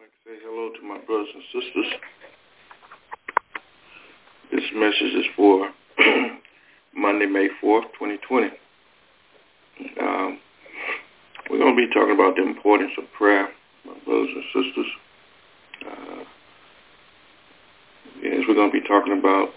like to say hello to my brothers and sisters. This message is for Monday, May 4th, 2020. We're going to be talking about the importance of prayer, my brothers and sisters. Yes, we're going to be talking about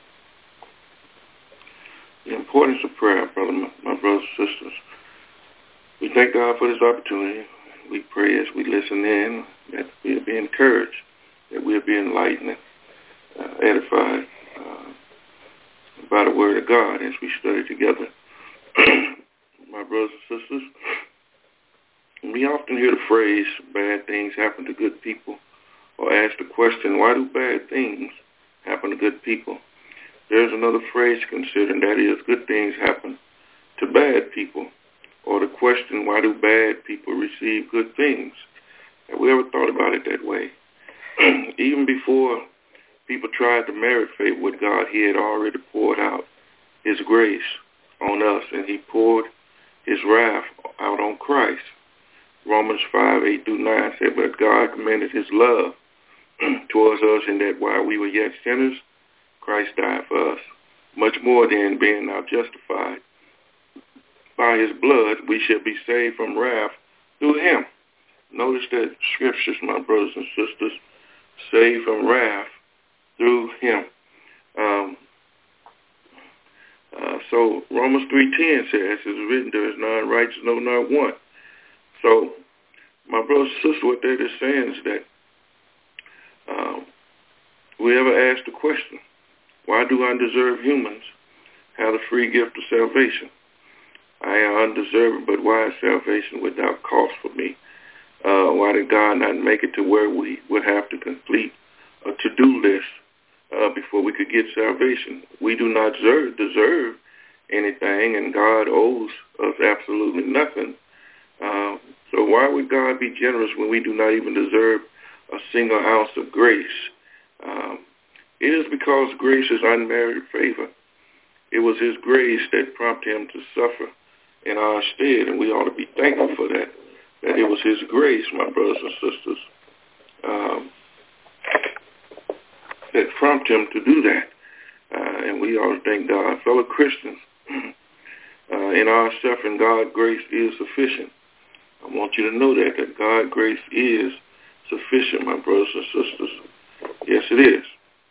the importance of prayer, my brothers and sisters. We thank God for this opportunity. We pray as we listen in that we'll be encouraged, that we'll be enlightened, edified by the Word of God as we study together. My brothers and sisters, we often hear the phrase, bad things happen to good people, or ask the question, why do bad things happen to good people? There's another phrase to consider, and that is, good things happen to bad people. Or the question, why do bad people receive good things? Have we ever thought about it that way? Even before people tried to merit favor with God, he had already poured out his grace on us, and he poured his wrath out on Christ. Romans 5:8-9 said, but God commended his love towards us in that while we were yet sinners, Christ died for us. Much more than being now justified by his blood, we shall be saved from wrath through him. Notice that scriptures, my brothers and sisters, saved from wrath through him. So Romans 3:10 says, it is written, there is none righteous, no, not one. So, my brothers and sisters, what they're just saying is that we ever ask the question, why do undeserved humans have the free gift of salvation? I am undeserving, but why is salvation without cost for me? Why did God not make it to where we would have to complete a to-do list before we could get salvation? We do not deserve anything, and God owes us absolutely nothing. So why would God be generous when we do not even deserve a single ounce of grace? It is because grace is unmerited favor. It was his grace that prompted him to suffer in our stead, and we ought to be thankful for that it was his grace, my brothers and sisters, that prompted him to do that. And we ought to thank God. Fellow Christians, in our suffering, God's grace is sufficient. I want you to know that God's grace is sufficient, my brothers and sisters. Yes, it is.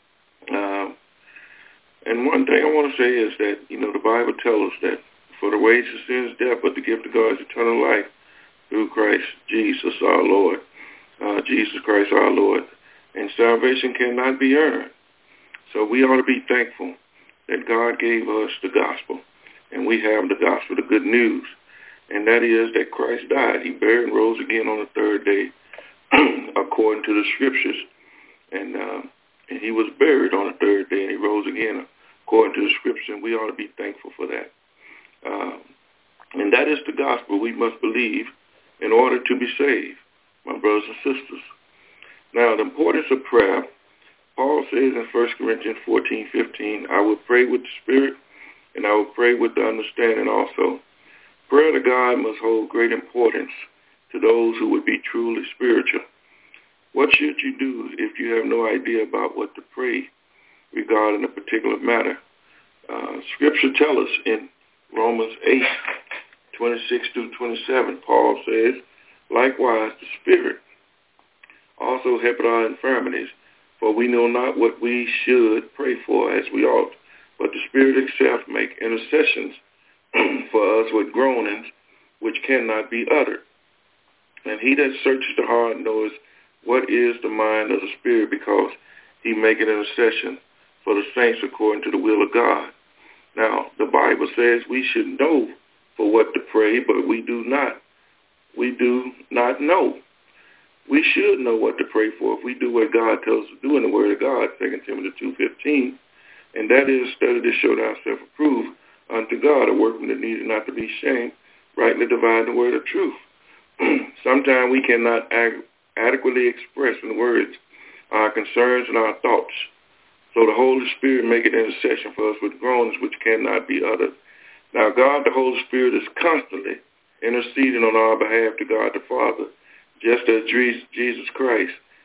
And one thing I want to say is that, the Bible tells us that for the wages of sin is death, but the gift of God is eternal life through Christ Jesus our Lord. Jesus Christ our Lord. And salvation cannot be earned. So we ought to be thankful that God gave us the gospel. And we have the gospel, the good news. And that is that Christ died. He buried and rose again on the third day, according to the scriptures. And he was buried on the third day, and he rose again according to the scriptures. And we ought to be thankful for that. And that is the gospel we must believe in order to be saved, my brothers and sisters. Now, the importance of prayer, Paul says in 1 Corinthians 14:15, I will pray with the spirit, and I will pray with the understanding also. Prayer to God must hold great importance to those who would be truly spiritual. What should you do if you have no idea about what to pray regarding a particular matter? Scripture tells us in Romans 8:26-27, Paul says, likewise the Spirit also helpeth our infirmities, for we know not what we should pray for as we ought, but the Spirit itself make intercessions for us with groanings which cannot be uttered. And he that searches the heart knows what is the mind of the Spirit, because he maketh intercession for the saints according to the will of God. Now, the Bible says we should know for what to pray, but we do not. We do not know. We should know what to pray for if we do what God tells us to do in the Word of God, 2 Timothy 2:15, and that is study to show thyself approved unto God, a workman that needed not to be ashamed, rightly dividing the word of truth. Sometimes we cannot adequately express in words our concerns and our thoughts. So the Holy Spirit make an intercession for us with groanings which cannot be uttered. Now God, the Holy Spirit, is constantly interceding on our behalf to God the Father, just as Jesus Christ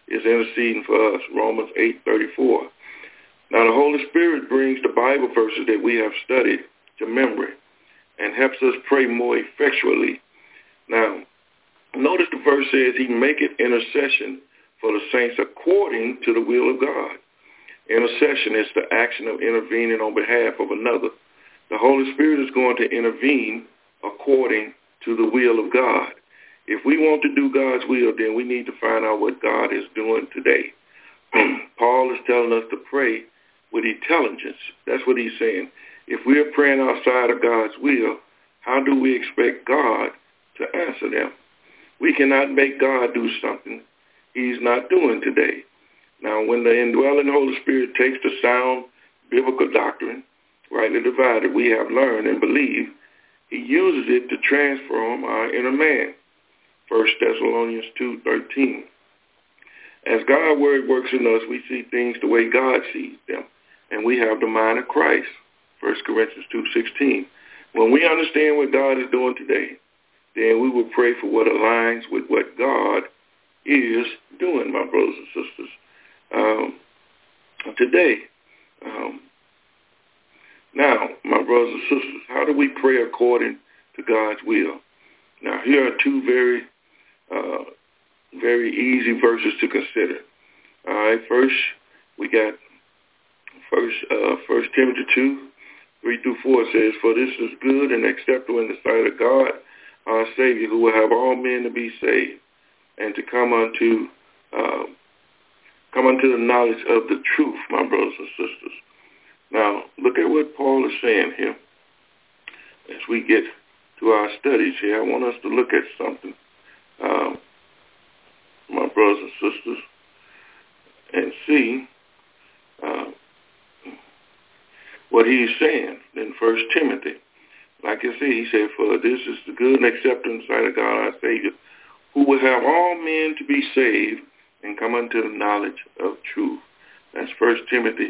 is interceding for us, Romans 8:34. Now, the Holy Spirit brings the Bible verses that we have studied to memory and helps us pray more effectually. Now, notice the verse says, he maketh intercession for the saints according to the will of God. Intercession is the action of intervening on behalf of another. The Holy Spirit is going to intervene according to the will of God. If we want to do God's will, then we need to find out what God is doing today. Paul is telling us to pray with intelligence. That's what he's saying. If we're praying outside of God's will, how do we expect God to answer them? We cannot make God do something he's not doing today. Now, when the indwelling Holy Spirit takes the sound biblical doctrine, rightly divided, we have learned and believed, he uses it to transform our inner man. 1 Thessalonians 2:13. As God's word works in us, we see things the way God sees them, and we have the mind of Christ. 1 Corinthians 2:16. When we understand what God is doing today, then we will pray for what aligns with what God is doing, my brothers and sisters. Today, now, my brothers and sisters, how do we pray according to God's will? Now, here are two very easy verses to consider. All right, first, we got 1 Timothy 2:3-4 says, for this is good and acceptable in the sight of God, our Savior, who will have all men to be saved and to come unto the knowledge of the truth, my brothers and sisters. Now, look at what Paul is saying here. As we get to our studies here, I want us to look at something, my brothers and sisters, and see what he's saying in 1 Timothy. Like I said, he said, for this is the good and acceptable in the sight of God our Savior, who will have all men to be saved and come unto the knowledge of truth. That's 1 Timothy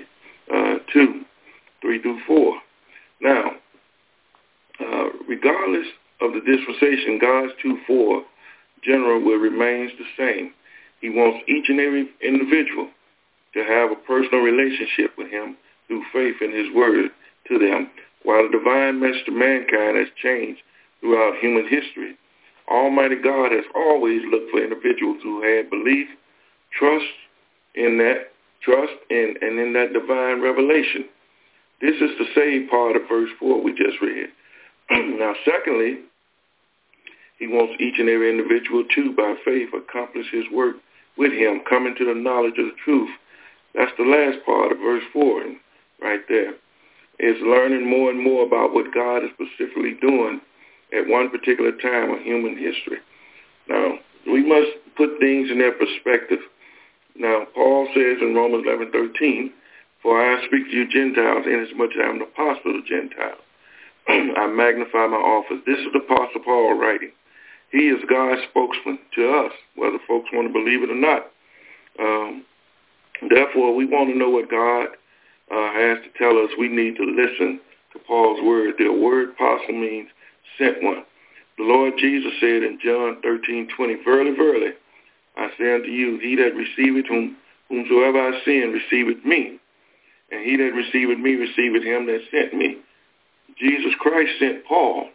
2:3-4. Now, regardless of the dispensation, God's 2:4 general will remains the same. He wants each and every individual to have a personal relationship with him through faith in his word to them. While the divine message to mankind has changed throughout human history, Almighty God has always looked for individuals who had belief, trust in that divine revelation. This is the same part of verse 4 we just read. Now, secondly, he wants each and every individual to, by faith, accomplish his work with him, coming to the knowledge of the truth. That's the last part of verse 4 right there. It's learning more and more about what God is specifically doing at one particular time of human history. Now, we must put things in their perspective. Now, Paul says in Romans 11:13, for I speak to you Gentiles, inasmuch as I am an apostle to Gentiles. I magnify my office. This is the Apostle Paul writing. He is God's spokesman to us, whether folks want to believe it or not. Therefore, we want to know what God has to tell us. We need to listen to Paul's word. The word apostle means sent one. The Lord Jesus said in John 13:20, verily, verily, I say unto you, he that receiveth whomsoever I send receiveth me, and he that receiveth me receiveth him that sent me. Jesus Christ sent Paul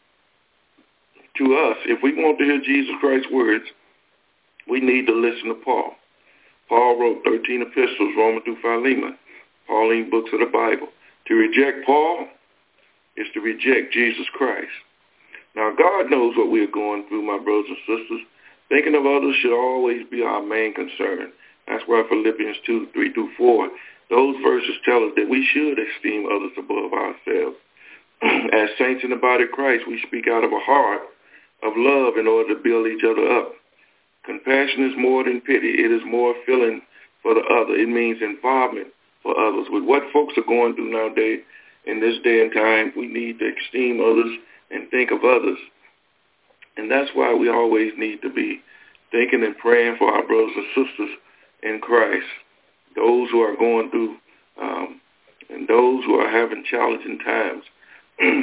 to us. If we want to hear Jesus Christ's words, we need to listen to Paul. Paul wrote 13 epistles, Romans through Philemon, Pauline books of the Bible. To reject Paul is to reject Jesus Christ. Now, God knows what we are going through, my brothers and sisters. Thinking of others should always be our main concern. That's why Philippians 2:3-4, those verses tell us that we should esteem others above ourselves. As saints in the body of Christ, we speak out of a heart of love in order to build each other up. Compassion is more than pity. It is more feeling for the other. It means involvement for others. With what folks are going through nowadays, in this day and time, we need to esteem others and think of others. And that's why we always need to be thinking and praying for our brothers and sisters in Christ, those who are going through and those who are having challenging times.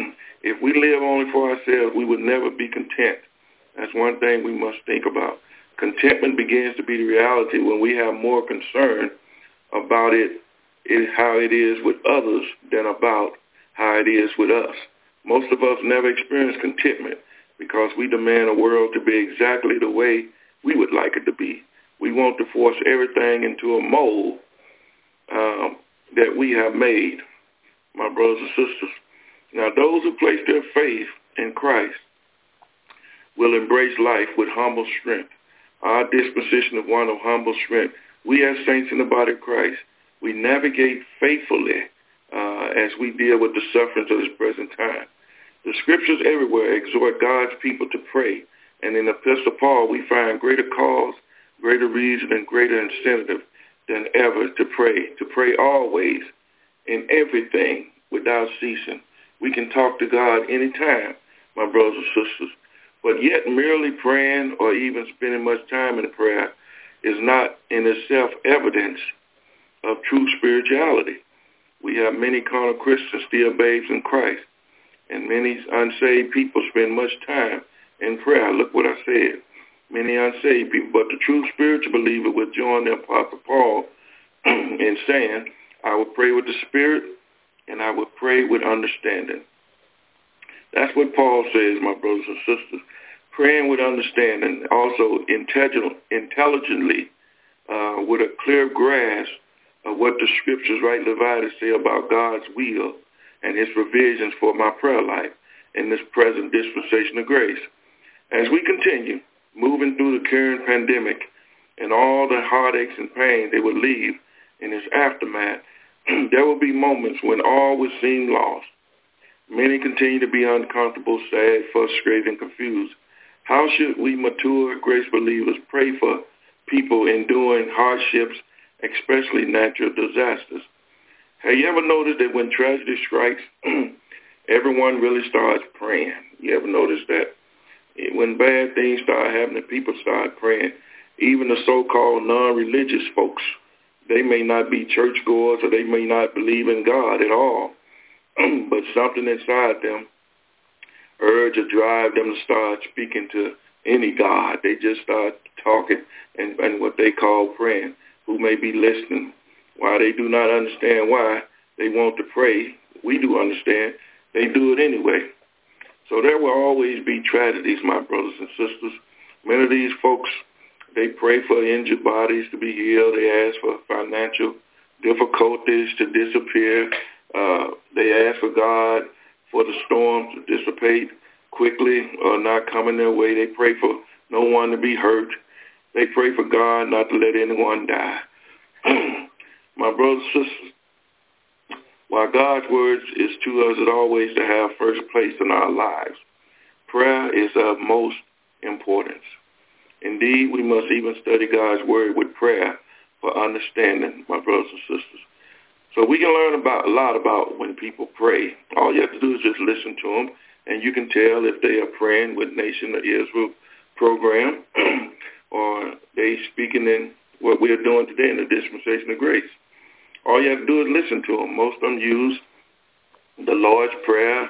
If we live only for ourselves, we would never be content. That's one thing we must think about. Contentment begins to be the reality when we have more concern about how it is with others than about how it is with us. Most of us never experience contentment because we demand a world to be exactly the way we would like it to be. We want to force everything into a mold that we have made, my brothers and sisters. Now, those who place their faith in Christ will embrace life with humble strength. Our disposition is one of humble strength. We as saints in the body of Christ, we navigate faithfully as we deal with the sufferings of this present time. The scriptures everywhere exhort God's people to pray, and in the Epistle Paul we find greater cause, greater reason, and greater incentive than ever to pray always, in everything, without ceasing. We can talk to God anytime, my brothers and sisters, but yet merely praying or even spending much time in prayer is not in itself evidence of true spirituality. We have many carnal Christians, still babes in Christ, and many unsaved people spend much time in prayer. Look what I said. Many unsaved people, but the true spiritual believer will join the Apostle Paul in saying, I will pray with the Spirit and I will pray with understanding. That's what Paul says, my brothers and sisters. Praying with understanding, also intelligently, with a clear grasp of what the scriptures rightly divided say about God's will and his provisions for my prayer life in this present dispensation of grace. As we continue moving through the current pandemic and all the heartaches and pain they will leave in its aftermath, there will be moments when all will seem lost. Many continue to be uncomfortable, sad, frustrated, and confused. How should we mature grace believers pray for people enduring hardships, especially natural disasters? Have you ever noticed that when tragedy strikes, everyone really starts praying? You ever noticed that? When bad things start happening, people start praying. Even the so-called non-religious folks, they may not be churchgoers or they may not believe in God at all, but something inside them urge or drive them to start speaking to any God. They just start talking and what they call praying. Who may be listening, while they do not understand why they want to pray, we do understand, they do it anyway. So there will always be tragedies, my brothers and sisters. Many of these folks, they pray for injured bodies to be healed. They ask for financial difficulties to disappear. They ask for God for the storm to dissipate quickly or not coming their way. They pray for no one to be hurt. They pray for God not to let anyone die. My brothers and sisters, while God's word is to us as always to have first place in our lives, prayer is of most importance. Indeed, we must even study God's word with prayer for understanding, my brothers and sisters. So we can learn a lot about when people pray. All you have to do is just listen to them, and you can tell if they are praying with Nation of Israel program or they speaking in what we are doing today in the dispensation of grace. All you have to do is listen to them. Most of them use the Lord's Prayer.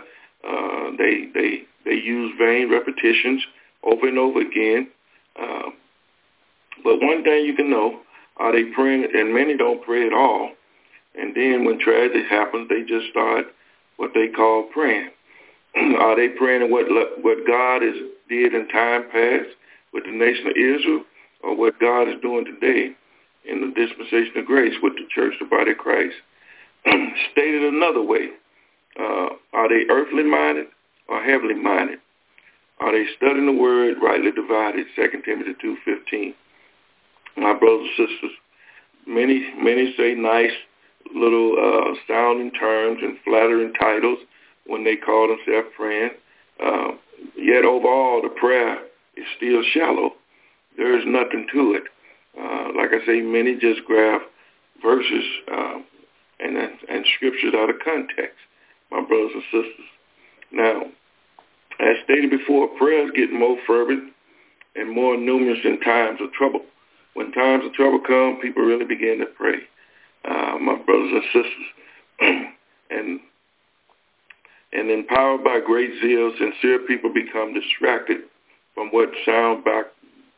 They use vain repetitions over and over again. But one thing you can know, are they praying? And many don't pray at all. And then when tragedy happens, they just start what they call praying. Are they praying what God has did in time past with the nation of Israel, or what God is doing today in the dispensation of grace with the church, the body of Christ? Stated another way, are they earthly minded or heavenly minded? Are they studying the word rightly divided, 2 Timothy 2:15? My brothers and sisters, many say nice little sounding terms and flattering titles when they call themselves praying. Yet overall, the prayer is still shallow. There is nothing to it. Like I say, many just grab verses and scriptures out of context, my brothers and sisters. Now, as stated before, prayers get more fervent and more numerous in times of trouble. When times of trouble come, people really begin to pray, my brothers and sisters. And empowered by great zeal, sincere people become distracted from what sound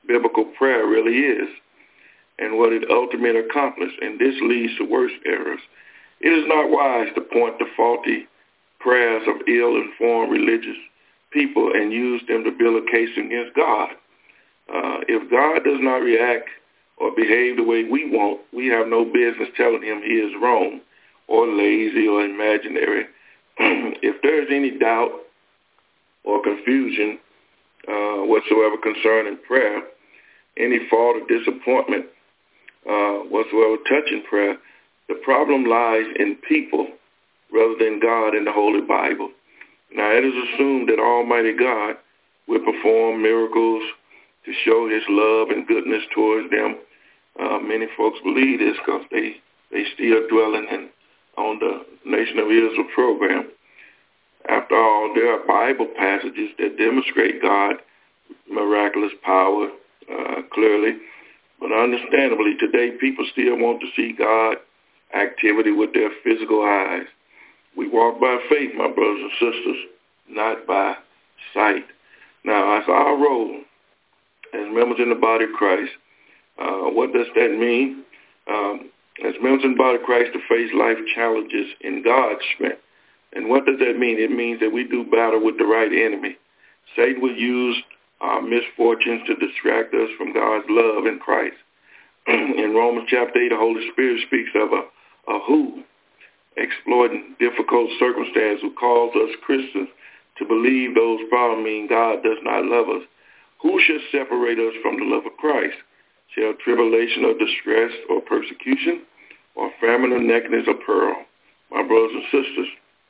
biblical prayer really is and what it ultimately accomplishes, and this leads to worse errors. It is not wise to point to faulty prayers of ill-informed religious people and use them to build a case against God. If God does not react or behave the way we want, we have no business telling him he is wrong or lazy or imaginary. If there is any doubt or confusion whatsoever concerning prayer, any fault or disappointment whatsoever touching prayer, the problem lies in people rather than God in the Holy Bible. Now, it is assumed that Almighty God will perform miracles to show his love and goodness towards them. Many folks believe this because they still dwelling on the Nation of Israel program. After all, there are Bible passages that demonstrate God's miraculous power clearly. But understandably, today people still want to see God activity with their physical eyes. We walk by faith, my brothers and sisters, not by sight. Now, as our role as members in the body of Christ, what does that mean? As members in the body of Christ to face life challenges in God's strength. And what does that mean? It means that we do battle with the right enemy. Satan will use our misfortunes to distract us from God's love in Christ. In Romans chapter 8, the Holy Spirit speaks of a who exploiting difficult circumstances who calls us Christians to believe those problems mean God does not love us. Who shall separate us from the love of Christ? Shall tribulation or distress or persecution or famine or nakedness or peril? My brothers and sisters,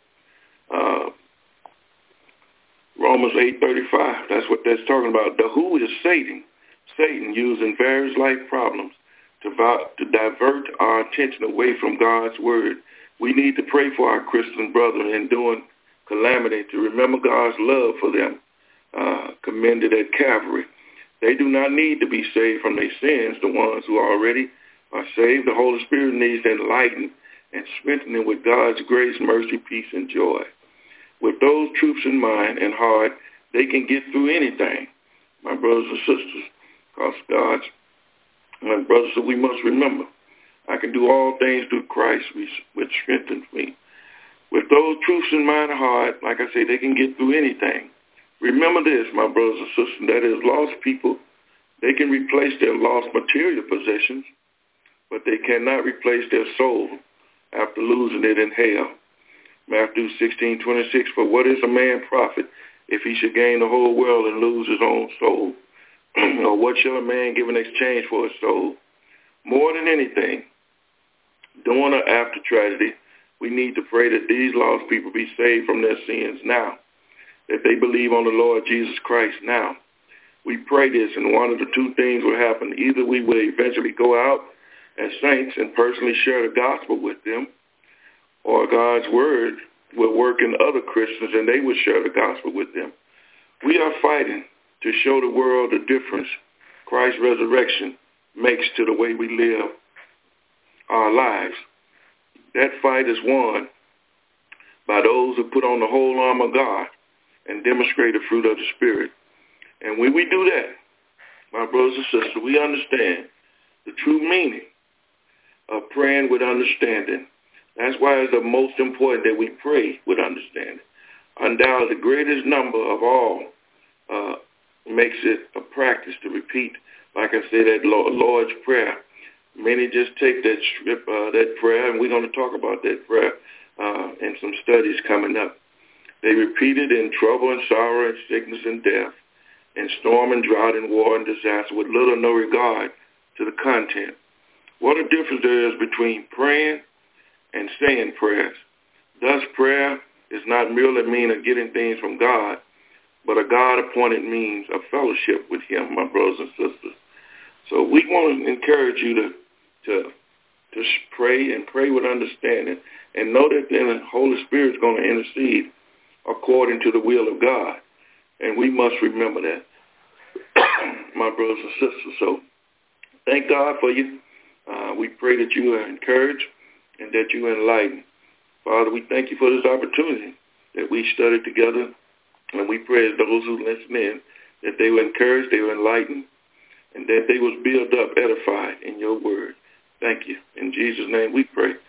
Romans 8:35, that's what that's talking about. The who is Satan. Satan using various life problems to divert our attention away from God's word. We need to pray for our Christian brethren enduring calamity to remember God's love for them, commended at Calvary. They do not need to be saved from their sins. The ones who already are saved, the Holy Spirit needs to enlighten and strengthen them with God's grace, mercy, peace, and joy. With those truths in mind and heart, they can get through anything, my brothers and sisters, because my brothers, we must remember, I can do all things through Christ, which strengthens me. With those truths in mind and heart, like I say, they can get through anything. Remember this, my brothers and sisters, that is, lost people, they can replace their lost material possessions, but they cannot replace their soul after losing it in hell. Matthew 16:26, for what is a man profit if he should gain the whole world and lose his own soul? Or what shall a man give in exchange for his soul? More than anything, during or after tragedy, we need to pray that these lost people be saved from their sins now, that they believe on the Lord Jesus Christ now. We pray this, and one of the two things will happen. Either we will eventually go out as saints and personally share the gospel with them, or God's word will work in other Christians and they will share the gospel with them. We are fighting to show the world the difference Christ's resurrection makes to the way we live our lives. That fight is won by those who put on the whole armor of God and demonstrate the fruit of the Spirit. And when we do that, my brothers and sisters, we understand the true meaning of praying with understanding. That's why it's the most important that we pray with understanding. Undoubtedly, the greatest number of all makes it a practice to repeat, like I said, that Lord's Prayer. Many just take that prayer, and we're going to talk about that prayer in some studies coming up. They repeat it in trouble and sorrow and sickness and death, in storm and drought and war and disaster, with little or no regard to the content. What a difference there is between praying and saying prayers. Thus, prayer is not merely a means of getting things from God, but a God-appointed means of fellowship with him, my brothers and sisters. So we want to encourage you to pray and pray with understanding, and know that the Holy Spirit is going to intercede according to the will of God. And we must remember that, my brothers and sisters. So thank God for you. We pray that you are encouraged and that you are enlightened. Father, we thank you for this opportunity that we studied together, and we pray as those who listen in that they were encouraged, they were enlightened, and that they was built up, edified in your word. Thank you. In Jesus' name we pray.